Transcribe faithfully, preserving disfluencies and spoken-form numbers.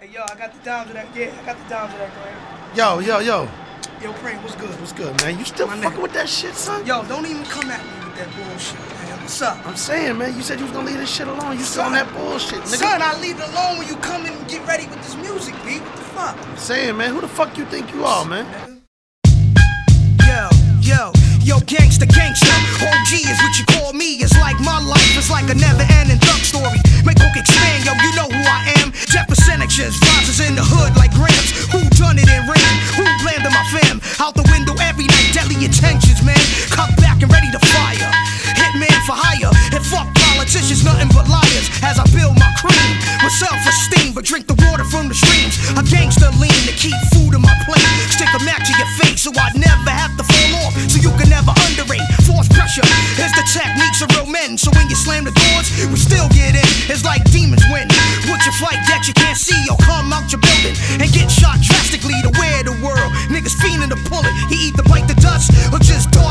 Hey, yo, I got the dimes of that. Yeah, I got the dimes of that, Graham. Yo, yo, yo. Yo, Praying, what's good? What's good, man? You still My fucking nigga. with that shit, son? Yo, don't even come at me with that bullshit, man. What's up? I'm saying, man, you said you was gonna leave this shit alone. You still on that bullshit, nigga. Son, I leave it alone when you come in and get ready with this music, B. What the fuck? I'm saying, man, who the fuck you think you are, man? Yo, yo, yo, gangsta, gangsta. O G is what you call me. It's like my life is like a never-ending thug story. Make hook expand, yo, you know who I am. Jeff percentages, rises in the hood like grams. Who done it and ran? Who landed my fam? Out the window every night, deadly intentions, man. Cut back and ready to fire. Hitman for hire. And fuck politicians, nothing but liars. As I build my cream with self-esteem, but drink the water from the streams. A gangster lean to keep food in my plate. Stick a match to your face so I never have to fall off. So you can never underrate. Force pressure is the techniques of real men. So when you slam the doors, we still get in. It's like demons win. Put your flight deck you can't see or come out your building and get shot drastically to wear the world. Niggas fiending to pull it. He either bite the dust or just